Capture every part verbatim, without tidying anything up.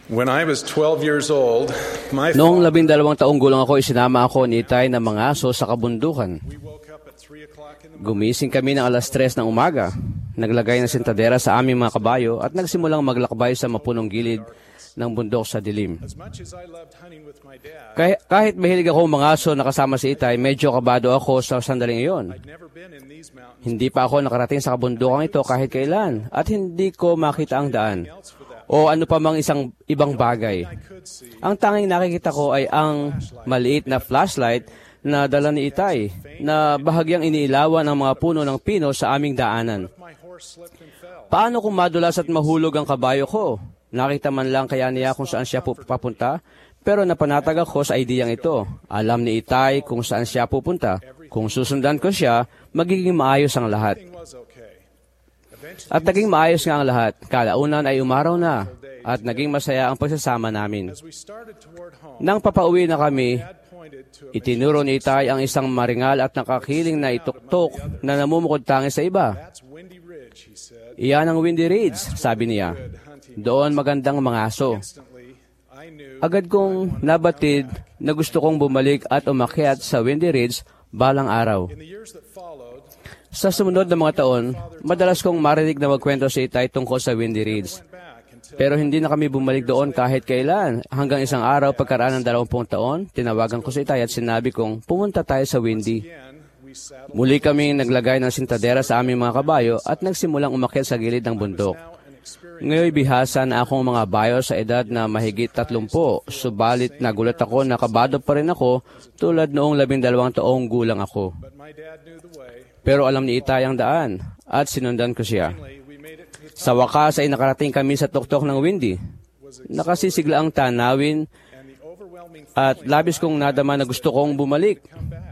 When I was twelve years old, my Noong labindalawang taong gulang ako, isinama ako ni Itay na mga aso sa kabundukan. we woke up at three o'clock in the Gumising kami ng alas tres ng umaga. Naglagay ng sentadera sa aming mga kabayo at nagsimulang maglakbay sa mapunong gilid ng bundok sa dilim. As much as I loved hunting with my dad, Kahit, kahit mahilig ako mga aso na kasama si Itay, medyo kabado ako sa sandaling iyon. I'd never been in these mountains Hindi pa ako nakarating sa kabundukan ito kahit kailan at hindi ko makita ang daan else for that. o ano pa mang isang ibang bagay. I could see Ang tanging nakikita ko ay ang maliit na flashlight na dala ni Itay na bahagyang iniilawan ng mga puno ng pino sa aming daanan. my horse slipped and fell. Paano kung madulas at mahulog ang kabayo ko? Nakita man lang kaya niya kung saan siya pupunta, pero napanatag ako sa ideyang ito. Alam ni Itay kung saan siya pupunta. Kung susundan ko siya, magiging maayos ang lahat. Everything was okay. Eventually, At naging maayos nga ang lahat. Kalaunan ay umaraw na at naging masaya ang pagsasama namin. as we started toward home, Nang papauwi na kami, Dad pointed to a itinuro ni Itay ang isang maringal at nakakiling na ituktok na namumukod tangi sa iba. That's Windy Ridge, he said. Iyan ang Windy Ridge, sabi niya. Good hunting. Doon magandang mga aso. Instantly, I knew Agad kong nabatid na gusto kong bumalik at umakyat sa Windy Ridge balang araw. in the years that followed, Sa sumunod na mga taon, madalas kong marinig na magkwento si Itay tungkol sa Windy Ridge. went back until Pero hindi na kami bumalik doon kahit kailan. Hanggang isang araw pagkaraan ng dalawampung taon, tinawagan ko si Itay at sinabi kong pumunta tayo sa Windy. again we saddled. Muli kaming naglagay ng sintadera sa aming mga kabayo at nagsimulang umakyat sa gilid ng bundok. Now an experience Ngayon bihasa na akong mga bayo sa edad na mahigit tatlumpo, subalit nagulat ako na kabado pa rin ako tulad noong labindalawang taong gulang ako. but my dad knew the way. Pero alam ni Itay ang daan at sinundan ko siya. Finally, we made it to the top Sa wakas ay nakarating kami sa tuktok ng Windy. Nakasisigla ang tanawin and the overwhelming at labis kong nadama na gusto kong bumalik. come back.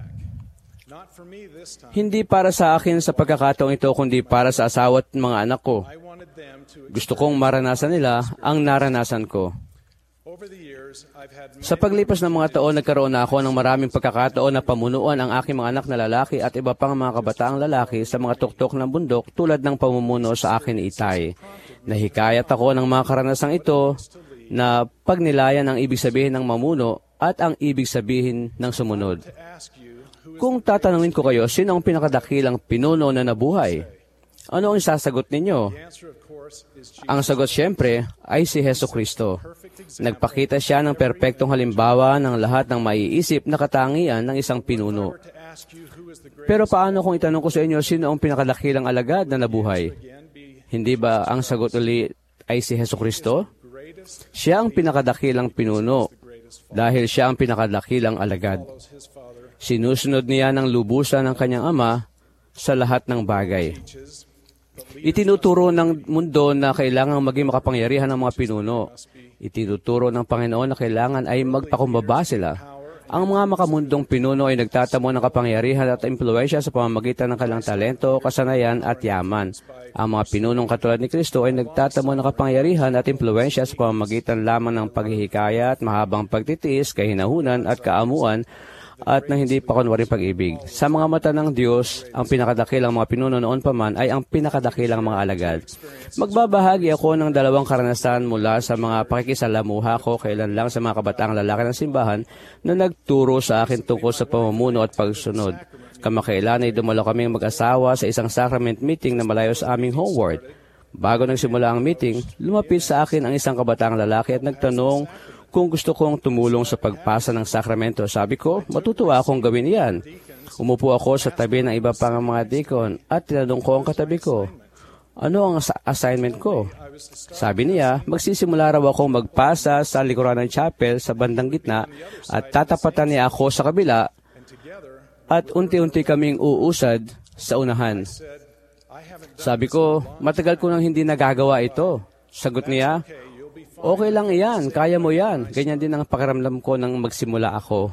Not for me this time. Hindi para sa akin sa pagkakataong ito, kundi para sa asawa at mga anak ko. I wanted them to Gusto kong maranasan nila ang naranasan ko. over the years I've had many Sa paglipas ng mga taon, nagkaroon na ako ng maraming pagkakataon na pamunuan ang aking mga anak na lalaki at iba pang mga kabataang lalaki sa mga tuktok ng bundok tulad ng pamumuno sa akin ni Itay. Nahikayat ako ng mga karanasang ito na pagnilayan ang ibig sabihin ng mamuno at ang ibig sabihin ng sumunod. to ask you who is Kung tatanungin ko kayo, sino ang pinakadakilang pinuno na nabuhay? Ano ang sasagot ninyo? the answer of course is Jesus. Ang sagot siyempre ay si Heso Kristo. Perfect example. Nagpakita siya ng perpektong halimbawa ng lahat ng maiisip na katangian ng isang pinuno. To ask you who is the greatest Pero paano kung itanong ko sa inyo sino ang pinakadakilang alagad na nabuhay? again be Hindi ba ang sagot uli ay si Heso Kristo? greatest Siya ang pinakadakilang pinuno greatest dahil siya ang pinakadakilang alagad. follows his father Sinusunod niya ng lubusan ng kanyang ama sa lahat ng bagay. teaches Itinuturo ng mundo na kailangang maging makapangyarihan ng mga pinuno. Itinuturo ng Panginoon na kailangan ay magpakumbaba sila. Ang mga makamundong pinuno ay nagtatamo ng kapangyarihan at impluwensya sa pamamagitan ng kanilang talento, kasanayan at yaman. Ang mga pinunong katulad ni Kristo ay nagtatamo ng kapangyarihan at impluwensya sa pamamagitan lamang ng paghihikayat, mahabang pagtitiis, kahinahunan at kaamuan at ng hindi pa kunwaring pag-ibig. Sa mga mata ng Diyos, ang pinakadakilang mga pinuno noon pa man ay ang pinakadakilang mga alagad. Magbabahagi ako ng dalawang karanasan mula sa mga pakikisalamuha ko kailan lang sa mga kabataang lalaki ng simbahan na nagturo sa akin tungkol sa pamumuno at pagsunod. Kamakailan ay dumalo kaming mag-asawa sa isang sacrament meeting na malayo sa aming home ward. Bago nagsimula ang meeting, lumapit sa akin ang isang kabataang lalaki at nagtanong kung gusto kong tumulong sa pagpasa ng sakramento. Sabi ko, matutuwa akong gawin iyan. Umupo ako sa tabi ng iba pang mga deacon at tinanong ko ang katabi ko, ano ang as- assignment ko? Sabi niya, magsisimula raw akong magpasa sa likuran ng chapel sa bandang gitna at tatapatan niya ako sa kabila at unti-unti kaming uusad sa unahan. said I haven't done Sabi ko, matagal ko nang hindi nagagawa ito. Sagot niya, okay you'll be fine. okay lang iyan, kaya mo yan. Ganyan din ang pakiramdam ko nang magsimula ako.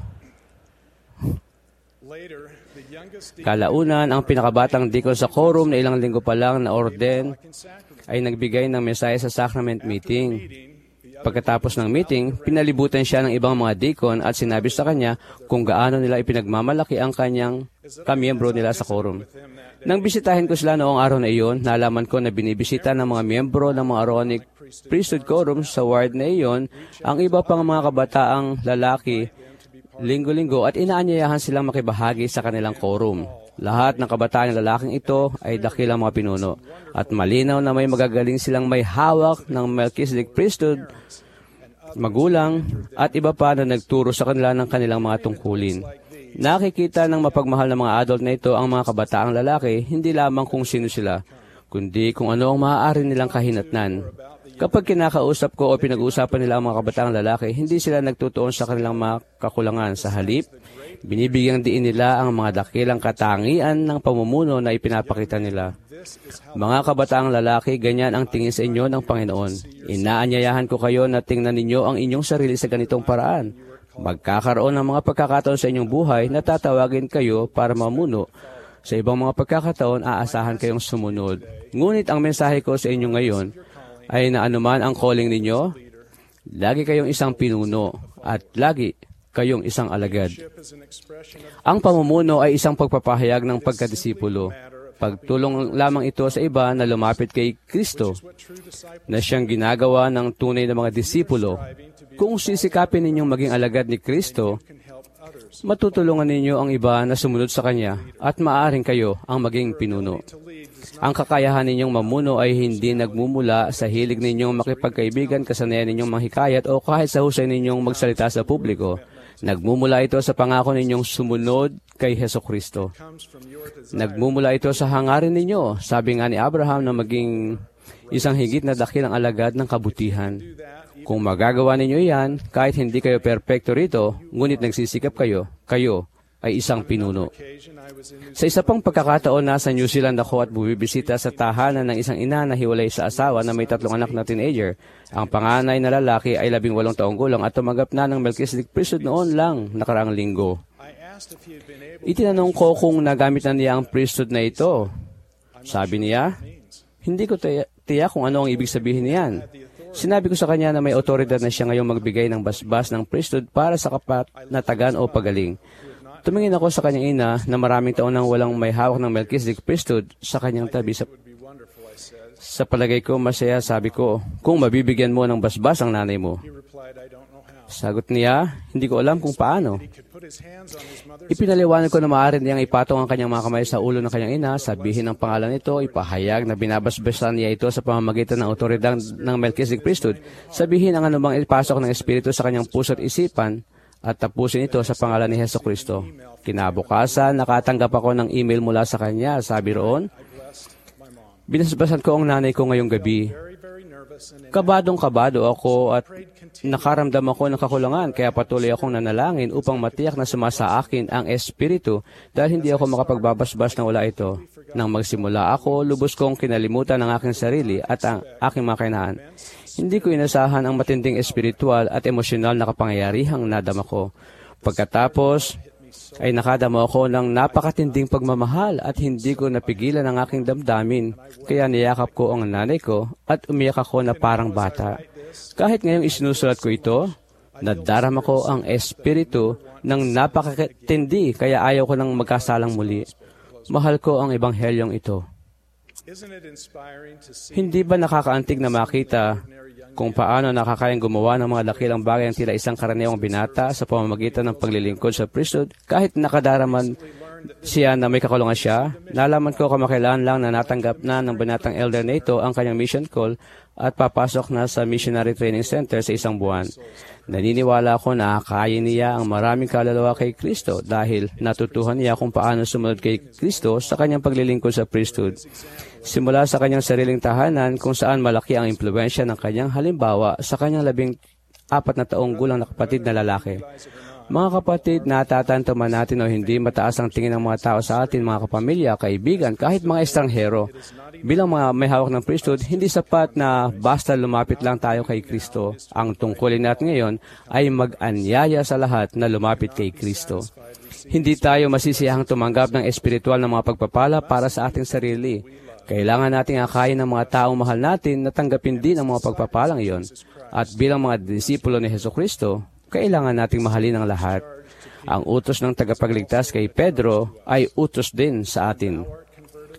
Later the youngest deacon Kalaunan, ang pinakabatang deacon sa quorum na ilang linggo pa lang na orden in sacrament ay nagbigay ng mensahe sa sacrament meeting. meeting the other Pagkatapos ng meeting, pinalibutan siya ng ibang mga deacon at sinabi sa kanya kung gaano nila ipinagmamalaki ang kanyang kamiyembro nila sa quorum. Nang bisitahin ko sila noong araw na iyon, nalaman ko na binibisita ng mga miyembro ng mga Aaronic Priesthood Quorum sa ward na iyon ang iba pang mga kabataang lalaki linggo-linggo at inaanyayahan silang makibahagi sa kanilang quorum. Lahat ng kabataan ng lalaking ito ay dakilang mga pinuno at malinaw na may magagaling silang may hawak ng Melchizedek Priesthood, magulang at iba pa na nagturo sa kanila ng kanilang mga tungkulin. Nakikita ng mapagmahal na mga adult na ito ang mga kabataang lalaki, hindi lamang kung sino sila, kundi kung ano ang maaari nilang kahinatnan. Kapag kinakausap ko o pinag-uusapan nila ang mga kabataang lalaki, hindi sila nagtutuon sa kanilang mga kakulangan. Sa halip, binibigyang diin nila ang mga dakilang katangian ng pamumuno na ipinapakita nila. Mga kabataang lalaki, ganyan ang tingin sa inyo ng Panginoon. Inaanyayahan ko kayo na tingnan ninyo ang inyong sarili sa ganitong paraan. Magkakaroon ng mga pagkakataon sa inyong buhay na tatawagin kayo para mamuno. Sa ibang mga pagkakataon, aasahan kayong sumunod. Ngunit ang mensahe ko sa inyo ngayon ay na anuman ang calling ninyo, lagi kayong isang pinuno at lagi kayong isang alagad. Ang pamumuno ay isang pagpapahayag ng pagkadisipulo. Pagtulong lamang ito sa iba na lumapit kay Kristo, na siyang ginagawa ng tunay na mga disipulo. Kung sisikapin ninyong maging alagad ni Kristo, matutulungan ninyo ang iba na sumunod sa Kanya at maaaring kayo ang maging pinuno. Ang kakayahan ninyong mamuno ay hindi nagmumula sa hilig ninyong makipagkaibigan, kasanayan ninyong manghikayat o kahit sa husay ninyong magsalita sa publiko. Nagmumula ito sa pangako ninyong sumunod kay Hesukristo. Nagmumula ito sa hangarin ninyo. Sabi nga ni Abraham na maging isang higit na dakilang alagad ng kabutihan. Kung magagawa ninyo yan, kahit hindi kayo perpekto rito, ngunit nagsisikap kayo, kayo ay isang pinuno. Sa isa pang pagkakataon, nasa New Zealand ako at bumibisita sa tahanan ng isang ina na hiwalay sa asawa na may tatlong anak na teenager. Ang panganay na lalaki ay labing walong taong gulang at tumanggap na ng Melchizedek Priesthood noon lang nakaraang linggo. Itinanong ko kung nagamit na niya ang priesthood na ito. Sabi niya, hindi ko tiyak kung ano ang ibig sabihin niyan. Sinabi ko sa kanya na may otoridad na siya ngayong magbigay ng basbas ng priesthood para sa kapanatagan o pagaling. Tumingin ako sa kanyang ina na maraming taon nang walang may hawak ng Melchizedek Priesthood sa kanyang tabi. Sa, sa palagay ko, masaya, sabi ko, kung mabibigyan mo ng basbas ang nanay mo. Sagot niya, hindi ko alam kung paano. Ipinaliwanag ko na maaari niyang ipatong ang kanyang mga kamay sa ulo ng kanyang ina, sabihin ang pangalan nito, ipahayag na binabasbasan niya ito sa pamamagitan ng otoridad ng Melchizedek Priesthood, sabihin ang anumang ipasok ng Espiritu sa kanyang puso at isipan, at tapusin ito sa pangalan ni Hesukristo. Kinabukasan, nakatanggap ako ng email mula sa kanya. Sabi roon, binasbasan ko ang nanay ko ngayong gabi. Kabadong-kabado ako at nakaramdam ako ng kakulangan, kaya patuloy akong nanalangin upang matiyak na sumasa akin ang Espiritu dahil hindi ako makapagbabasbas na wala ito. Nang magsimula ako, lubos kong kinalimutan ang aking sarili at ang aking mga kainahan. Hindi ko inasahan ang matinding espiritual at emosyonal na kapangyarihang nadama ko. Pagkatapos, ay nakadama ako ng napakatinding pagmamahal at hindi ko napigilan ang aking damdamin. Kaya niyakap ko ang nanay ko at umiyak ako na parang bata. Kahit ngayong isinusulat ko ito, nadarama ko ang espiritu ng napakatindi kaya ayaw ko nang magkasalang muli. Mahal ko ang ebanghelyong ito. Hindi ba nakakaantig na makita kung paano nakakayang gumawa ng mga dakilang bagay ang tila isang karaniwang binata sa pamamagitan ng paglilingkod sa priesthood kahit nakadaraman siya na may kakulungan siya? Nalaman ko kamakailan lang na natanggap na ng binatang elder na ito ang kanyang mission call at papasok na sa Missionary Training Center sa isang buwan. Naniniwala ako na kakayanin niya ang maraming kaluluwa kay Kristo dahil natutuhan niya kung paano sumunod kay Kristo sa kanyang paglilingkod sa priesthood. Simula sa kanyang sariling tahanan kung saan malaki ang impluensya ng kanyang halimbawa sa kanyang labing apat na taong gulang na kapatid na lalaki. Mga kapatid, natatanto man natin o hindi, mataas ang tingin ng mga tao sa atin, mga kapamilya, kaibigan, kahit mga estranghero. Bilang mga may hawak ng priesthood, hindi sapat na basta lumapit lang tayo kay Kristo. Ang tungkulin natin ngayon ay mag-anyaya sa lahat na lumapit kay Kristo. Hindi tayo masisiyahang tumanggap ng espiritual na mga pagpapala para sa ating sarili. Kailangan nating akayin ng mga taong mahal natin na tanggapin din ang mga pagpapalang iyon. At bilang mga disipulo ni Hesukristo, kailangan nating mahalin ang lahat. Ang utos ng tagapagligtas kay Pedro ay utos din sa atin.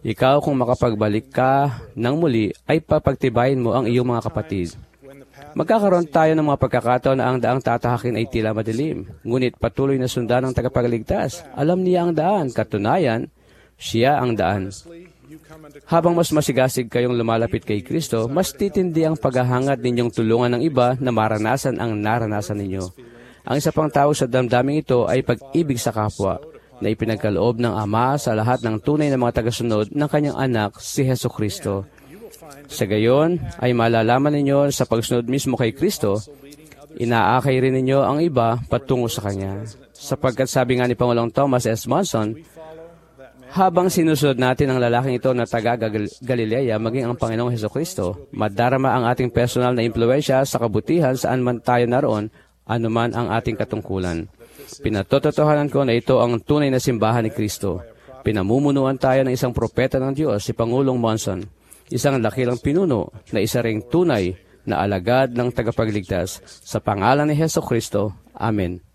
Ikaw kung makapagbalik ka ng muli ay papagtibayin mo ang iyong mga kapatid. Magkakaroon tayo ng mga pagkakataon na ang daang tatahakin ay tila madilim, ngunit patuloy na sundan ng tagapagligtas. Alam niya ang daan, katunayan, siya ang daan. Habang mas masigasig kayong lumalapit kay Kristo, mas titindi ang paghahangad ninyong tulungan ng iba na maranasan ang naranasan ninyo. Ang isa pang tawag sa damdaming ito ay pag-ibig sa kapwa, na ipinagkaloob ng Ama sa lahat ng tunay na mga tagasunod ng kanyang anak, si Hesus Kristo. Sa gayon, ay malalaman ninyo sa pagsunod mismo kay Kristo, inaakay rin ninyo ang iba patungo sa Kanya. Sapagkat sabi nga ni Pangulong Thomas S. Monson, habang sinusunod natin ang lalaking ito na taga Galilea, maging ang Panginoong Hesukristo, madarama ang ating personal na impluensya sa kabutihan saan man tayo naroon, anuman ang ating katungkulan. Pinatototohanan ko na ito ang tunay na simbahan ni Kristo. Pinamumunuan tayo ng isang propeta ng Diyos, si Pangulong Monson, isang dakilang pinuno na isa ring tunay na alagad ng tagapagligtas. Sa pangalan ni Hesukristo. Amen.